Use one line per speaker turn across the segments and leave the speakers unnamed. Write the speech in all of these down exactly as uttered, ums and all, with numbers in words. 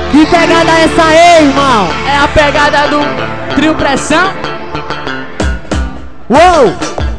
Que pegada é essa aí, irmão?
É a pegada do Trio Pressão.
Uou!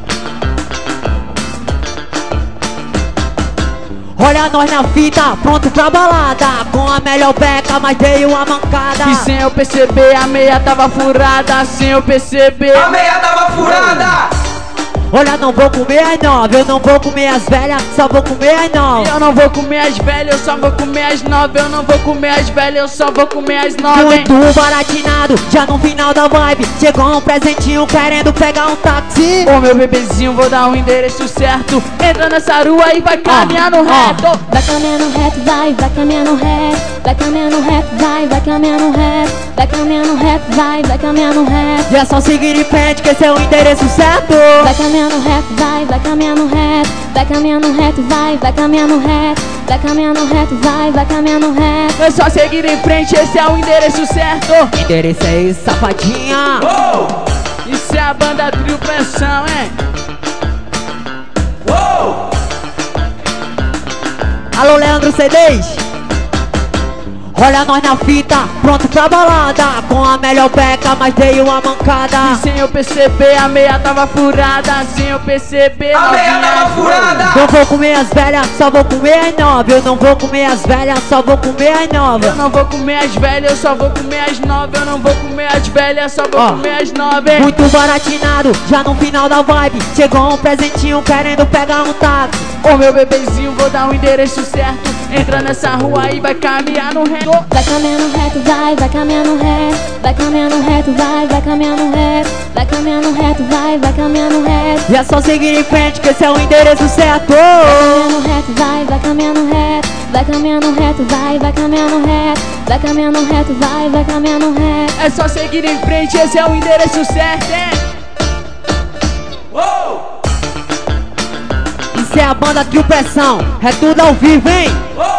Olha nós na fita, pronto pra balada. Com a melhor beca, mas veio a mancada.
E sem eu perceber, a meia tava furada. Sem eu perceber,
A meia tava furada.
Olha, não vou comer as nove, eu não vou comer as velhas, só vou comer as nove.
eu não vou comer as velhas, eu só vou comer as nove. Eu não vou comer as velhas, eu só vou comer as nove.
Muito baratinado, já no final da vibe. Chegou um presentinho querendo pegar um táxi.
Ô meu bebezinho, vou dar um endereço certo. Entra nessa rua e vai caminhar no reto.
Vai caminhando reto, vai, vai caminhando reto. Vai caminhando reto, vai, vai caminhando reto. Vai caminhando reto, vai, vai caminhando reto.
E é só seguir em frente que esse é o endereço certo.
Vai caminhando reto, vai, vai caminhando reto. Vai caminhando reto, vai, vai caminhando reto. Vai caminhando reto, vai, vai caminhando reto.
É só seguir em frente, esse é o endereço certo.
Endereço é esse, safadinha.
Uou!
Isso é a banda Trio Pressão, hein?
Uou!
Alô, Leandro C dez. Olha nós na fita, pronto pra balada. Com a melhor beca, mas veio a mancada.
E sem eu perceber, a meia tava furada. Sem eu perceber,
A meia
novinha,
tava furada.
Não vou comer as velhas, só vou comer as nove. Eu não vou comer as velhas, só vou comer as nove.
Eu não vou comer as velhas, eu só vou comer as nove. Eu não vou comer as velhas, só vou
Ó.
comer as nove.
Muito baratinado, já no final da vibe. Chegou um presentinho querendo pegar um táxi.
Ô meu bebezinho, vou dar o endereço certo. Entra nessa rua e vai caminhar no reto.
Vai caminhando reto, vai, vai caminhando reto. Vai caminhando reto, vai, vai caminhando reto. Vai caminhando reto, vai, vai caminhando reto.
E é só seguir em frente que esse é o endereço certo.
Vai caminhando reto, vai, vai caminhando reto. Vai caminhando reto, vai, vai caminhando reto. Vai caminhando reto, vai, vai caminhando reto.
É só seguir em frente, esse é o endereço certo, hein?
Uou!
Isso é a banda Trio Pressão, é tudo ao vivo, hein?
Uou!